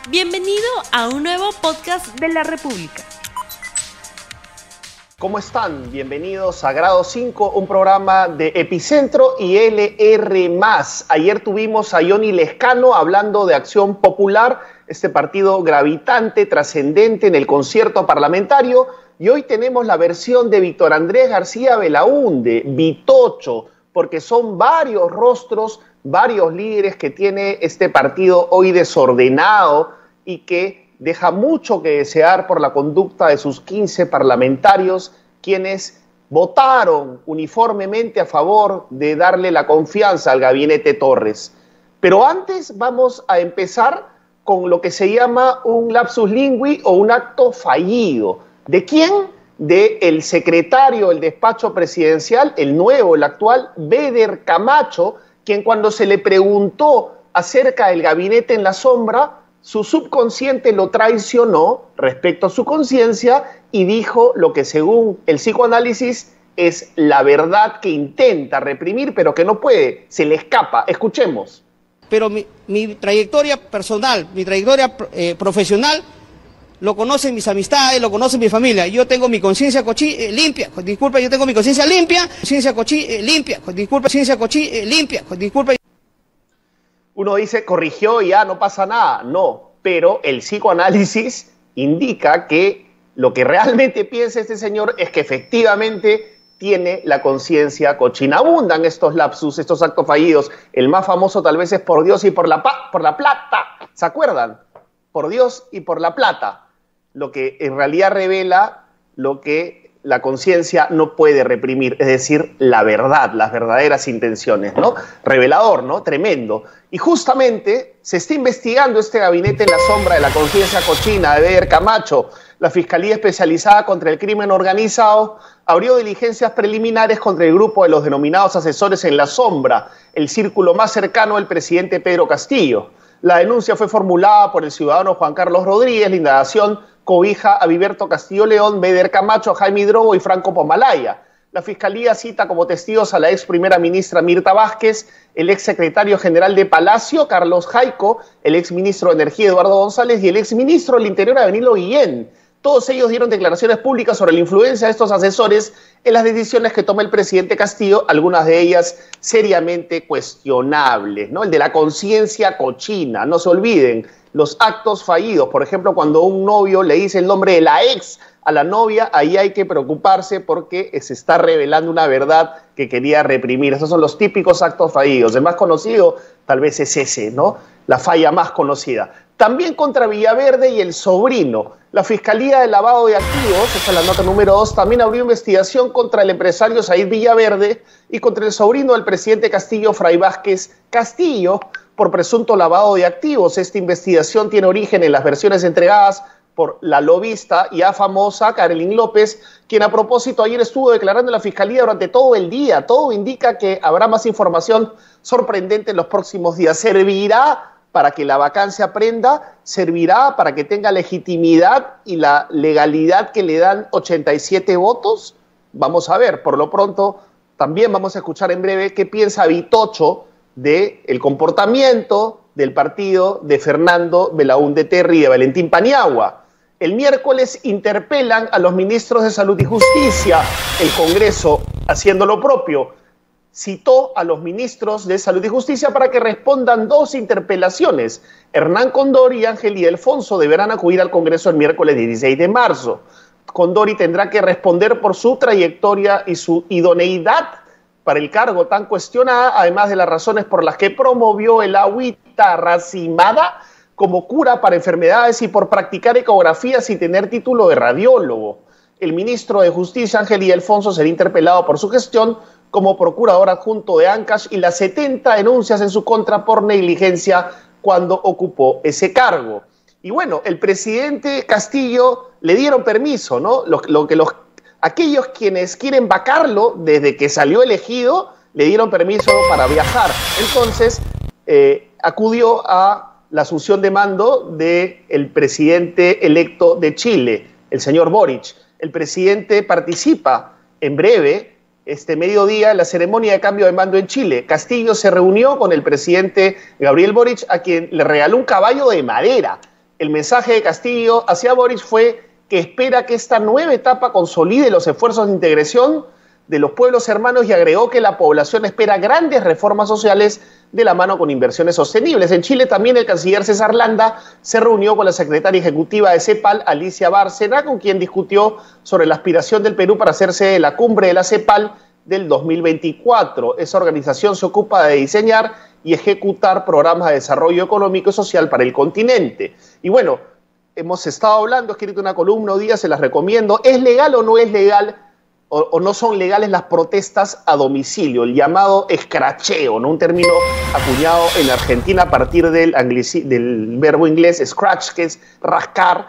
Bienvenido a un nuevo podcast de la República. ¿Cómo están? Bienvenidos a Grado 5, un programa de Epicentro y LR+. Ayer tuvimos a Johnny Lescano hablando de Acción Popular, este partido gravitante, trascendente en el concierto parlamentario, y hoy tenemos la versión de Víctor Andrés García Belaúnde, Vitocho, porque son varios rostros, varios líderes que tiene este partido hoy desordenado y que deja mucho que desear por la conducta de sus 15 parlamentarios, quienes votaron uniformemente a favor de darle la confianza al gabinete Torres. Pero antes vamos a empezar con lo que se llama un lapsus lingui o un acto fallido. ¿De quién? Del secretario del despacho presidencial, el nuevo, el actual, Beder Camacho, quien cuando se le preguntó acerca del gabinete en la sombra, su subconsciente lo traicionó respecto a su conciencia y dijo lo que según el psicoanálisis es la verdad que intenta reprimir pero que no puede, se le escapa. Escuchemos. Pero mi trayectoria personal, mi trayectoria profesional, lo conocen mis amistades, lo conoce mi familia. Yo tengo mi conciencia limpia, disculpa, yo tengo mi conciencia limpia, disculpa. Uno dice, corrigió y ya no pasa nada. No, pero el psicoanálisis indica que lo que realmente piensa este señor es que efectivamente tiene la conciencia cochina. Abundan estos lapsus, estos actos fallidos. El más famoso tal vez es por Dios y por la plata. ¿Se acuerdan? Por Dios y por la plata. Lo que en realidad revela lo que la conciencia no puede reprimir, es decir, la verdad, las verdaderas intenciones, ¿no? Revelador, ¿no? Tremendo. Y justamente se está investigando este gabinete en la sombra de la conciencia cochina de Beder Camacho. La Fiscalía Especializada contra el Crimen Organizado abrió diligencias preliminares contra el grupo de los denominados asesores en la sombra, el círculo más cercano del presidente Pedro Castillo. La denuncia fue formulada por el ciudadano Juan Carlos Rodríguez. La indagación cobija a Viberto Castillo León, Beder Camacho, Jaime Hidrobo y Franco Pomalaya. La Fiscalía cita como testigos a la ex primera ministra Mirta Vázquez, el ex secretario general de Palacio, Carlos Jaico, el ex ministro de Energía, Eduardo González, y el ex ministro del Interior, Danilo Guillén. Todos ellos dieron declaraciones públicas sobre la influencia de estos asesores en las decisiones que toma el presidente Castillo, algunas de ellas seriamente cuestionables, ¿no? El de la conciencia cochina, no se olviden, los actos fallidos, por ejemplo, cuando un novio le dice el nombre de la ex a la novia, ahí hay que preocuparse porque se está revelando una verdad que quería reprimir. Esos son los típicos actos fallidos. El más conocido tal vez es ese, ¿no? La falla más conocida. También contra Villaverde y el sobrino. La Fiscalía de Lavado de Activos, esta es la nota número 2, también abrió investigación contra el empresario Said Villaverde y contra el sobrino del presidente Castillo, Fray Vázquez Castillo, por presunto lavado de activos. Esta investigación tiene origen en las versiones entregadas por la lobista ya famosa Carolyn López, quien a propósito ayer estuvo declarando en la Fiscalía durante todo el día. Todo indica que habrá más información sorprendente en los próximos días. ¿Servirá para que la vacancia prenda? ¿Servirá para que tenga legitimidad y la legalidad que le dan 87 votos? Vamos a ver. Por lo pronto, también vamos a escuchar en breve qué piensa Vitocho del comportamiento del partido de Fernando Belaúnde Terry y de Valentín Paniagua. El miércoles interpelan a los ministros de Salud y Justicia. El Congreso, haciendo lo propio, citó a los ministros de Salud y Justicia para que respondan dos interpelaciones. Hernán Condori y Ángel Ildefonso deberán acudir al Congreso el miércoles 16 de marzo. Condori tendrá que responder por su trayectoria y su idoneidad para el cargo tan cuestionada, además de las razones por las que promovió el agüita racimada como cura para enfermedades y por practicar ecografías sin tener título de radiólogo. El ministro de Justicia, Ángel Ildefonso, será interpelado por su gestión como procurador adjunto de Ancash y las 70 denuncias en su contra por negligencia cuando ocupó ese cargo. Y bueno, el presidente Castillo le dieron permiso, ¿no? Aquellos quienes quieren vacarlo desde que salió elegido, le dieron permiso para viajar. Entonces, acudió a la asunción de mando del presidente electo de Chile, el señor Boric. El presidente participa en breve, este mediodía, en la ceremonia de cambio de mando en Chile. Castillo se reunió con el presidente Gabriel Boric, a quien le regaló un caballo de madera. El mensaje de Castillo hacia Boric fue que espera que esta nueva etapa consolide los esfuerzos de integración de los pueblos hermanos y agregó que la población espera grandes reformas sociales de la mano con inversiones sostenibles. En Chile también el canciller César Landa se reunió con la secretaria ejecutiva de CEPAL, Alicia Bárcena, con quien discutió sobre la aspiración del Perú para hacerse de la cumbre de la CEPAL del 2024. Esa organización se ocupa de diseñar y ejecutar programas de desarrollo económico y social para el continente. Y bueno, hemos estado hablando, he escrito una columna hoy día, se las recomiendo. ¿Es legal o no es legal o no son legales las protestas a domicilio? El llamado escracheo, ¿no? Un término acuñado en Argentina a partir del verbo inglés scratch, que es rascar.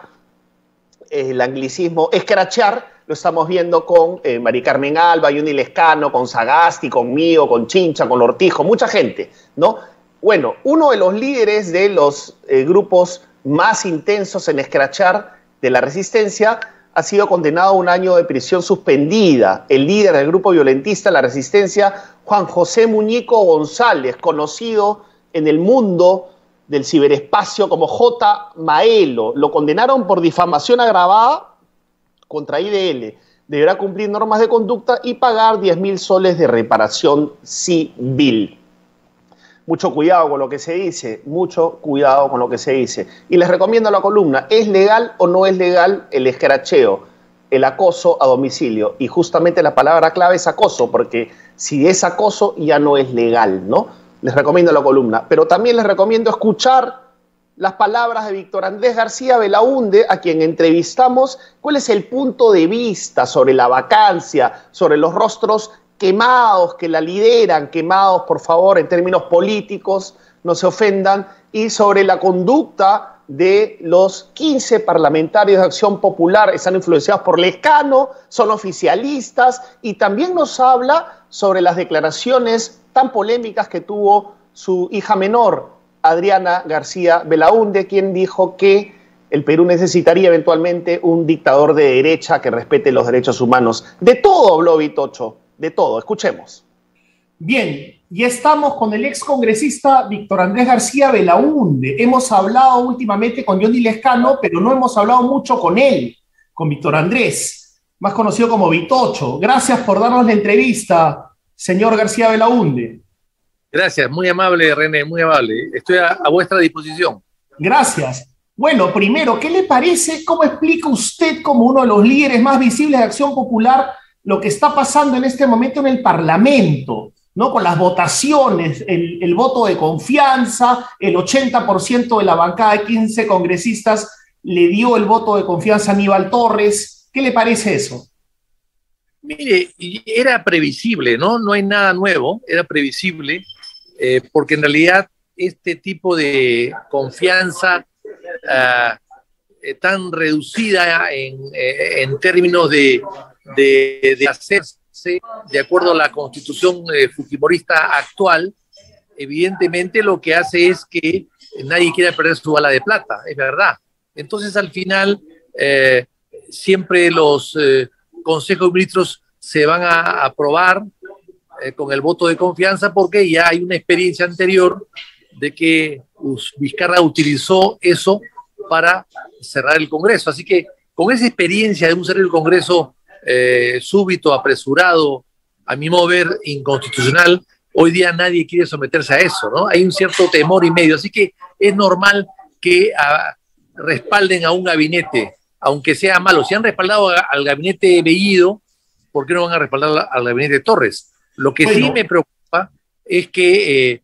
El anglicismo escrachar lo estamos viendo con Mari Carmen Alba, Johnny Lescano, con Sagasti, conmigo, con Chincha, con Ortijo, mucha gente, ¿no? Bueno, uno de los líderes de los grupos más intensos en escrachar de la resistencia ha sido condenado a 1 año de prisión suspendida. El líder del grupo violentista La Resistencia, Juan José Muñico González, conocido en el mundo del ciberespacio como J. Maelo, lo condenaron por difamación agravada contra IDL. Deberá cumplir normas de conducta y pagar 10.000 soles de reparación civil. Mucho cuidado con lo que se dice, mucho cuidado con lo que se dice. Y les recomiendo la columna, ¿es legal o no es legal el escracheo, el acoso a domicilio? Y justamente la palabra clave es acoso, porque si es acoso ya no es legal, ¿no? Les recomiendo la columna. Pero también les recomiendo escuchar las palabras de Víctor Andrés García Belaúnde, a quien entrevistamos. ¿Cuál es el punto de vista sobre la vacancia, sobre los rostros quemados que la lideran, quemados, por favor, en términos políticos, no se ofendan, y sobre la conducta de los 15 parlamentarios de Acción Popular? Están influenciados por Lescano, son oficialistas, y también nos habla sobre las declaraciones tan polémicas que tuvo su hija menor, Adriana García Belaúnde, quien dijo que el Perú necesitaría eventualmente un dictador de derecha que respete los derechos humanos. De todo habló Vitocho, de todo. Escuchemos. Bien, ya estamos con el excongresista Víctor Andrés García Belaúnde. Hemos hablado últimamente con Johnny Lescano, pero no hemos hablado mucho con él, con Víctor Andrés, más conocido como Vitocho. Gracias por darnos la entrevista, señor García Belaúnde. Gracias, muy amable, René, muy amable. Estoy a vuestra disposición. Gracias. Bueno, primero, ¿qué le parece? ¿Cómo explica usted, como uno de los líderes más visibles de Acción Popular, lo que está pasando en este momento en el Parlamento, ¿no? Con las votaciones, el voto de confianza, el 80% de la bancada de 15 congresistas le dio el voto de confianza a Aníbal Torres? ¿Qué le parece eso? Mire, era previsible, ¿no? No hay nada nuevo, era previsible, porque en realidad este tipo de confianza tan reducida en términos de hacerse de acuerdo a la constitución fujimorista actual, evidentemente lo que hace es que nadie quiera perder su bala de plata, es verdad. Entonces al final siempre los consejos de ministros se van a aprobar con el voto de confianza, porque ya hay una experiencia anterior de que Vizcarra utilizó eso para cerrar el Congreso. Así que con esa experiencia de un cerrar el Congreso súbito, apresurado, a mi modo de ver inconstitucional, hoy día nadie quiere someterse a eso, ¿no? Hay un cierto temor y medio, así que es normal que respalden a un gabinete, aunque sea malo. Si han respaldado al gabinete Bellido, ¿por qué no van a respaldar al gabinete Torres? Lo que sí me preocupa es que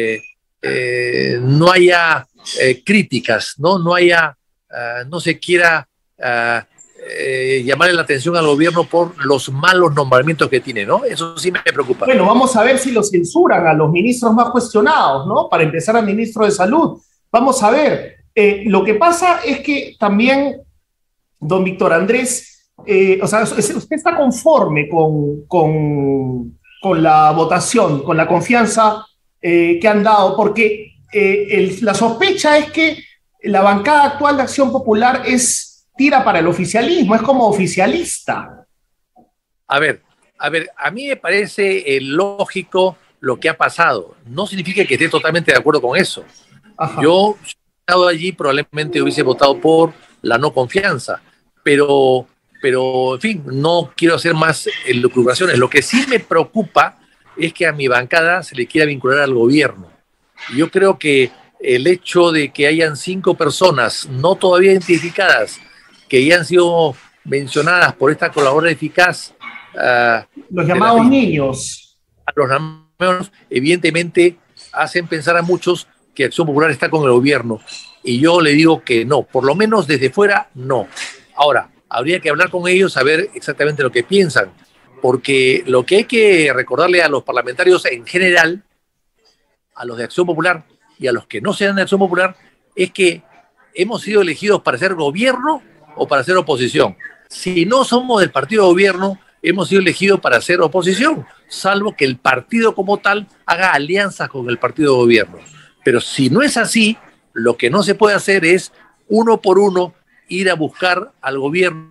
no haya críticas, no haya, no se quiera llamarle la atención al gobierno por los malos nombramientos que tiene, ¿no? Eso sí me preocupa. Bueno, vamos a ver si lo censuran a los ministros más cuestionados, ¿no? Para empezar, al ministro de Salud. Vamos a ver. Lo que pasa es que también, don Víctor Andrés, o sea, usted está conforme con la votación, con la confianza que han dado, porque la sospecha es que la bancada actual de Acción Popular tira para el oficialismo, es como oficialista. A ver, a mí me parece lógico lo que ha pasado. No significa que esté totalmente de acuerdo con eso. Ajá. Yo estado allí, probablemente hubiese votado por la no confianza. Pero, en fin, no quiero hacer más elucubraciones. Lo que sí me preocupa es que a mi bancada se le quiera vincular al gobierno. Yo creo que el hecho de que hayan 5 personas no todavía identificadas que ya han sido mencionadas por esta colaboradora eficaz, los llamados niños, a los niños, evidentemente hacen pensar a muchos que Acción Popular está con el gobierno, y yo le digo que no, por lo menos desde fuera no. Ahora, habría que hablar con ellos, saber exactamente lo que piensan, porque lo que hay que recordarle a los parlamentarios en general, a los de Acción Popular y a los que no sean de Acción Popular, es que hemos sido elegidos para ser gobierno o para ser oposición. Si no somos del partido de gobierno, hemos sido elegidos para ser oposición, salvo que el partido como tal haga alianzas con el partido de gobierno. Pero si no es así, lo que no se puede hacer es, uno por uno, ir a buscar al gobierno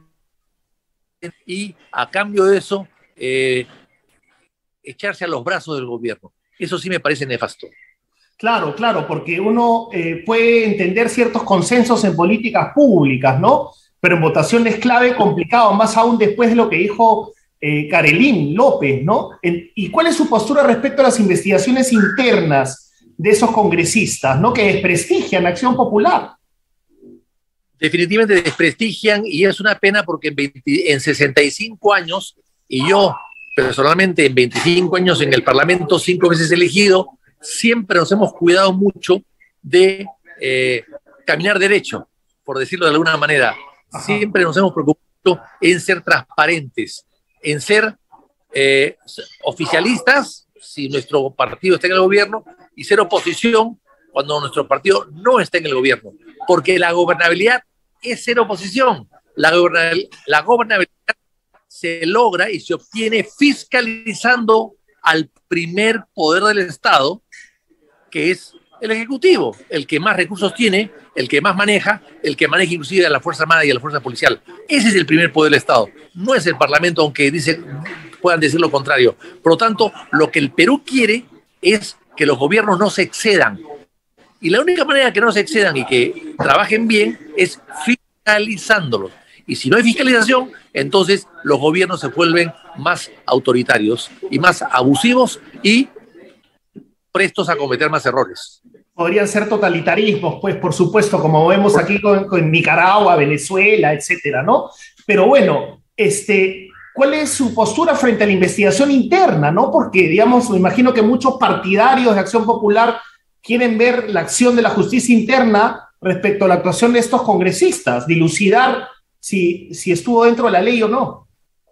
y a cambio de eso echarse a los brazos del gobierno. Eso sí me parece nefasto. Claro, claro, porque uno puede entender ciertos consensos en políticas públicas, ¿no? Pero en votaciones clave, complicado, más aún después de lo que dijo Karelyn López, ¿no? ¿Y cuál es su postura respecto a las investigaciones internas de esos congresistas, ¿no? Que desprestigian Acción Popular? Definitivamente desprestigian, y es una pena porque en 65 años, y yo personalmente en 25 años en el Parlamento, 5 veces elegido, siempre nos hemos cuidado mucho de caminar derecho, por decirlo de alguna manera. Ajá. Siempre nos hemos preocupado en ser transparentes, en ser oficialistas, si nuestro partido está en el gobierno, y ser oposición cuando nuestro partido no está en el gobierno. Porque la gobernabilidad es ser oposición. La gobernabilidad se logra y se obtiene fiscalizando al primer poder del Estado, que es el Ejecutivo, el que más recursos tiene, el que más maneja, el que maneja inclusive a la Fuerza Armada y a la Fuerza Policial. Ese es el primer poder del Estado, no es el Parlamento, aunque puedan decir lo contrario. Por lo tanto, lo que el Perú quiere es que los gobiernos no se excedan. Y la única manera que no se excedan y que trabajen bien es fiscalizándolos. Y si no hay fiscalización, entonces los gobiernos se vuelven más autoritarios y más abusivos y prestos a cometer más errores. Podrían ser totalitarismos, pues, por supuesto, como vemos aquí con Nicaragua, Venezuela, etcétera, ¿no? Pero bueno, ¿cuál es su postura frente a la investigación interna, no? Porque, digamos, me imagino que muchos partidarios de Acción Popular quieren ver la acción de la justicia interna respecto a la actuación de estos congresistas, dilucidar si estuvo dentro de la ley o no.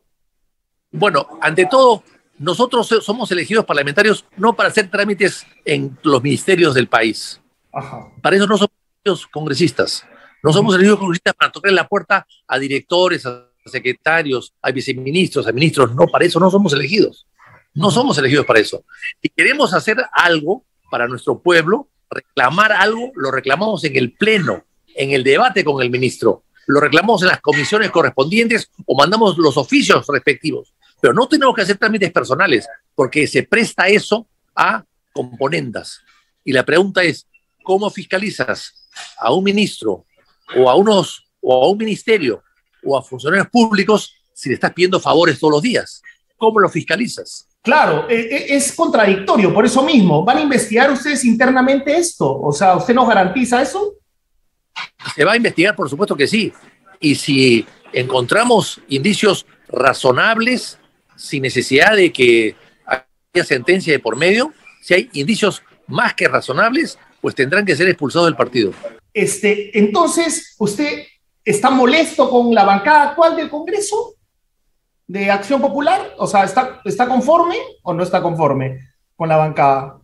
Bueno, ante todo, nosotros somos elegidos parlamentarios no para hacer trámites en los ministerios del país. Ajá. Para eso no somos elegidos congresistas. No somos elegidos congresistas para tocar la puerta a directores, a secretarios, a viceministros, a ministros. No, para eso no somos elegidos. No somos elegidos para eso. Si queremos hacer algo para nuestro pueblo, reclamar algo, lo reclamamos en el pleno, en el debate con el ministro. Lo reclamamos en las comisiones correspondientes o mandamos los oficios respectivos. Pero no tenemos que hacer trámites personales, porque se presta eso a componendas. Y la pregunta es, ¿cómo fiscalizas a un ministro o a un ministerio o a funcionarios públicos si le estás pidiendo favores todos los días? ¿Cómo lo fiscalizas? Claro, es contradictorio, por eso mismo. ¿Van a investigar ustedes internamente esto? O sea, ¿usted nos garantiza eso? Se va a investigar, por supuesto que sí. Y si encontramos indicios razonables, sin necesidad de que haya sentencia de por medio, si hay indicios más que razonables, pues tendrán que ser expulsados del partido. Entonces, ¿usted está molesto con la bancada actual del Congreso de Acción Popular? O sea, ¿está conforme o no está conforme con la bancada?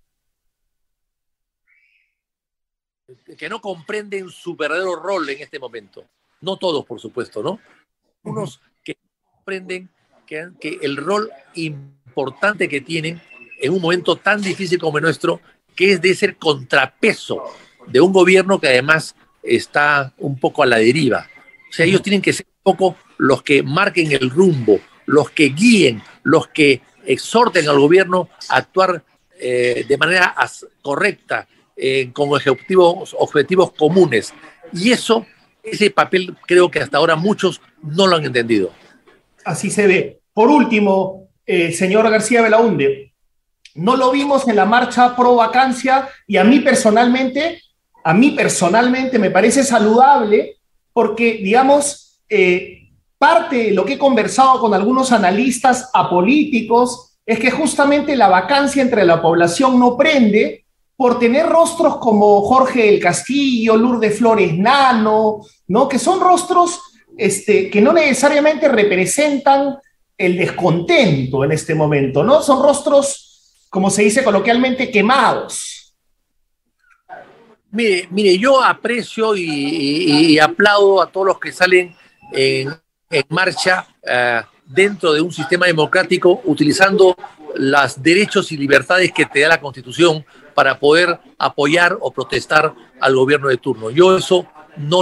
Que no comprenden su verdadero rol en este momento. No todos, por supuesto, ¿no? Unos que comprenden que el rol importante que tienen en un momento tan difícil como el nuestro, que es de ser contrapeso de un gobierno que además está un poco a la deriva. O sea, ellos tienen que ser un poco los que marquen el rumbo, los que guíen, los que exhorten al gobierno a actuar de manera correcta, con objetivos comunes. Y ese papel creo que hasta ahora muchos no lo han entendido. Así se ve. Por último, señor García Belaúnde, no lo vimos en la marcha pro vacancia y a mí personalmente me parece saludable porque, digamos, parte de lo que he conversado con algunos analistas apolíticos es que justamente la vacancia entre la población no prende por tener rostros como Jorge del Castillo, Lourdes Flores Nano, ¿no? Que son rostros que no necesariamente representan el descontento en este momento, ¿no? Son rostros, como se dice coloquialmente, quemados. Mire, yo aprecio y aplaudo a todos los que salen en marcha dentro de un sistema democrático utilizando los derechos y libertades que te da la Constitución para poder apoyar o protestar al gobierno de turno. Yo eso no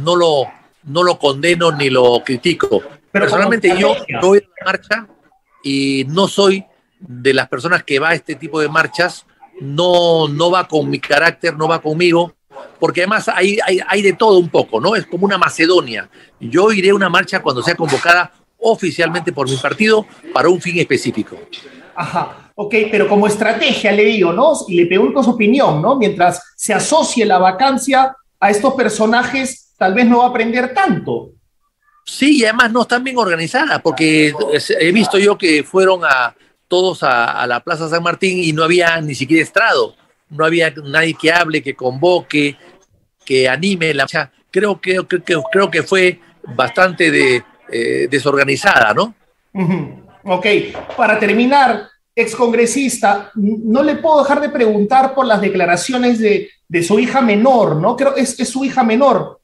lo condeno ni lo critico. Pero personalmente yo voy a la marcha y no soy de las personas que va a este tipo de marchas, no va con mi carácter, no va conmigo, porque además hay de todo un poco, ¿no? Es como una Macedonia. Yo iré a una marcha cuando sea convocada oficialmente por mi partido para un fin específico. Ajá, ok, pero como estrategia le digo, ¿no? Y le pregunto su opinión, ¿no? Mientras se asocie la vacancia a estos personajes, tal vez no va a aprender tanto. Sí, y además no están bien organizadas, porque he visto yo que fueron todos a la Plaza San Martín y no había ni siquiera estrado, no había nadie que hable, que convoque, que anime la marcha. Creo que fue bastante desorganizada, ¿no? Ok, para terminar, excongresista, no le puedo dejar de preguntar por las declaraciones de su hija menor, ¿no? Creo que es su hija menor,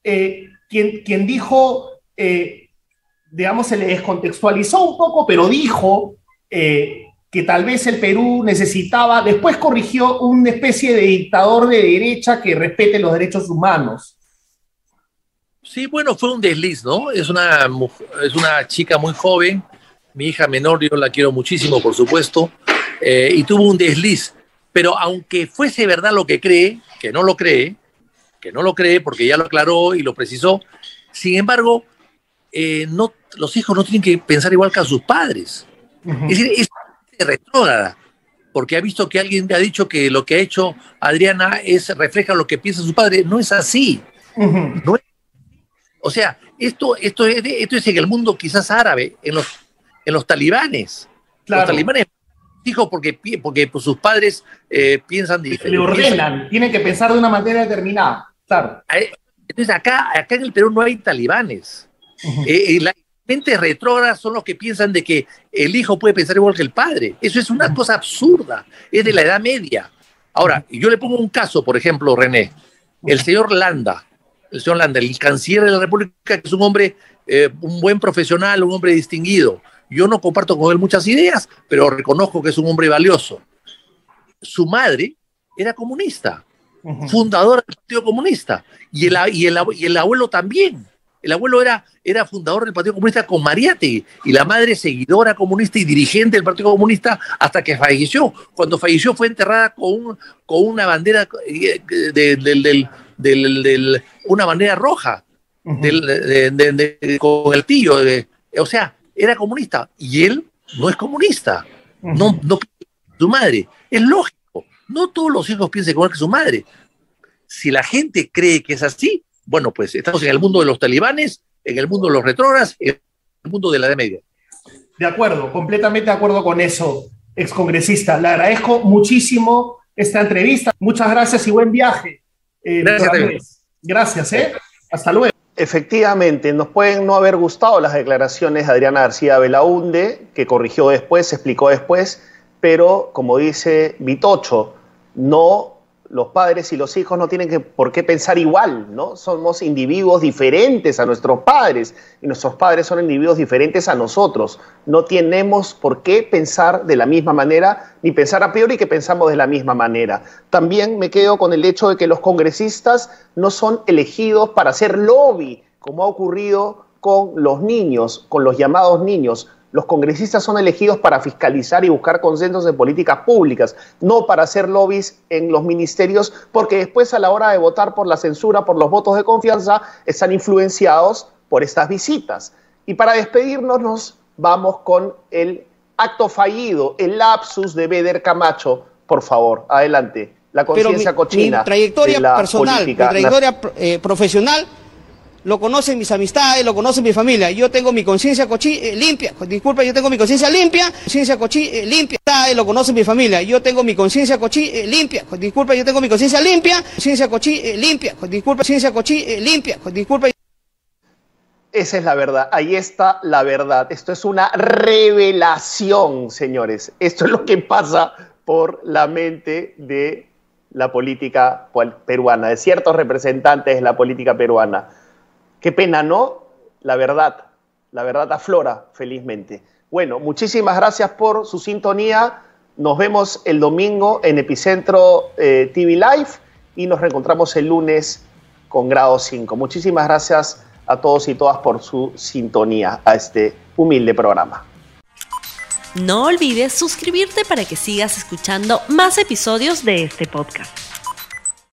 quien dijo, digamos, se le descontextualizó un poco, pero dijo que tal vez el Perú necesitaba, después corrigió una especie de dictador de derecha que respete los derechos humanos. Sí, bueno, fue un desliz, ¿no? Es una chica muy joven, mi hija menor, yo la quiero muchísimo, por supuesto, y tuvo un desliz, pero aunque fuese verdad lo que cree, que no lo cree porque ya lo aclaró y lo precisó, sin embargo, los hijos no tienen que pensar igual que a sus padres. Es decir, es retrógrada, porque ha visto que alguien ha dicho que lo que ha hecho Adriana refleja lo que piensa su padre. No es así. No es, o sea, esto es en el mundo quizás árabe, en los talibanes. Claro. Los talibanes dijo porque pues, sus padres piensan diferente. Le ordenan, tienen que pensar de una manera determinada. Claro. Entonces acá en el Perú no hay talibanes. La mente retrógrada son los que piensan de que el hijo puede pensar igual que el padre. Eso es una cosa absurda. Es de la Edad Media. Ahora, yo le pongo un caso, por ejemplo, René. El señor Landa, el canciller de la República, que es un hombre, un buen profesional, un hombre distinguido. Yo no comparto con él muchas ideas, pero reconozco que es un hombre valioso. Su madre era comunista, fundadora del Partido Comunista, y el abuelo también. El abuelo era fundador del Partido Comunista con Mariátegui, y la madre seguidora comunista y dirigente del Partido Comunista hasta que falleció. Cuando falleció fue enterrada con una bandera una bandera roja, con el pillo. O sea, era comunista, y él no es comunista. No su madre. Es lógico. No todos los hijos piensan igual que su madre. Si la gente cree que es así, bueno, pues estamos en el mundo de los talibanes, en el mundo de los retrógradas, en el mundo de la Edad Media. De acuerdo, completamente de acuerdo con eso, excongresista. Le agradezco muchísimo esta entrevista. Muchas gracias y buen viaje. Gracias, Hasta luego. Efectivamente, nos pueden no haber gustado las declaraciones de Adriana García Belaúnde, que corrigió después, explicó después, pero como dice Vitocho, los padres y los hijos no tienen por qué pensar igual, ¿no? Somos individuos diferentes a nuestros padres y nuestros padres son individuos diferentes a nosotros. No tenemos por qué pensar de la misma manera ni pensar a priori que pensamos de la misma manera. También me quedo con el hecho de que los congresistas no son elegidos para hacer lobby, como ha ocurrido con los niños, con los llamados niños. Los congresistas son elegidos para fiscalizar y buscar consensos en políticas públicas, no para hacer lobbies en los ministerios, porque después a la hora de votar por la censura, por los votos de confianza, están influenciados por estas visitas. Y para despedirnos nos vamos con el acto fallido, el lapsus de Beder Camacho. Por favor, adelante. La conciencia cochina. Mi trayectoria de la personal, mi trayectoria profesional, lo conocen mis amistades, lo conocen mi familia. Yo tengo mi conciencia limpia. Disculpa, yo tengo mi conciencia limpia. Conciencia limpia. Lo conocen mi familia. Yo tengo mi conciencia limpia. Disculpa, yo tengo mi conciencia limpia. Conciencia limpia. Disculpa, conciencia limpia. Disculpa. Esa es la verdad, ahí está la verdad. Esto es una revelación, señores. Esto es lo que pasa por la mente de la política peruana, de ciertos representantes de la política peruana. Qué pena, ¿no? La verdad aflora, felizmente. Bueno, muchísimas gracias por su sintonía. Nos vemos el domingo en Epicentro TV Live y nos reencontramos el lunes con Grado 5. Muchísimas gracias a todos y todas por su sintonía a este humilde programa. No olvides suscribirte para que sigas escuchando más episodios de este podcast.